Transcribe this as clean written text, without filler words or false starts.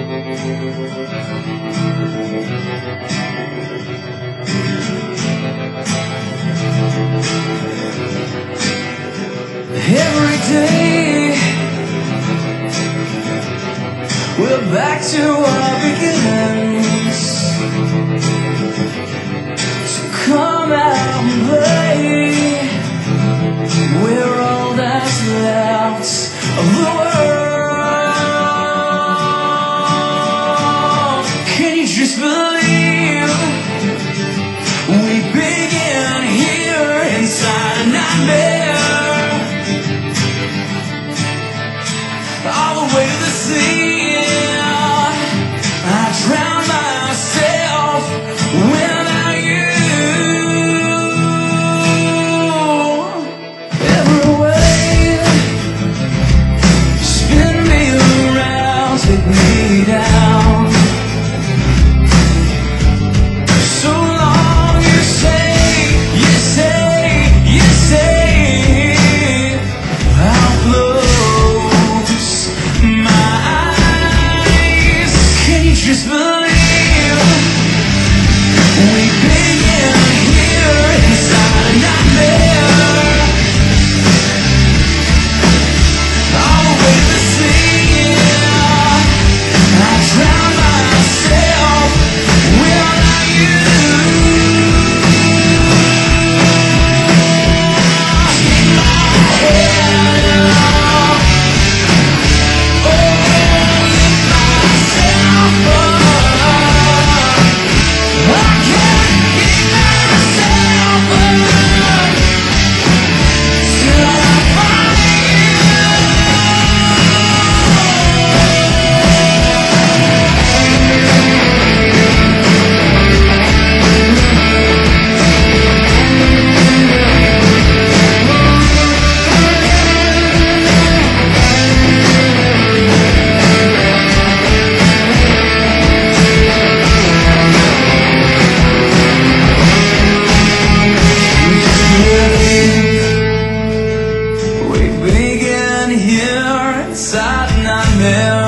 Every day we're back to our beginnings. So come out and play. We're all that's left of the world. Can you just believe we begin here inside a nightmare? All the way to the sea, I drown myself without you. Every wave, spin me around, take me down. So long you say, you say, you say, I'll close my eyes. Can you just believe we begin here inside a nightmare? All the way to the sea, I drown myself without you. Take my hand, oh, lift myself up. I can't keep myself up till I find we begin here inside a nightmare.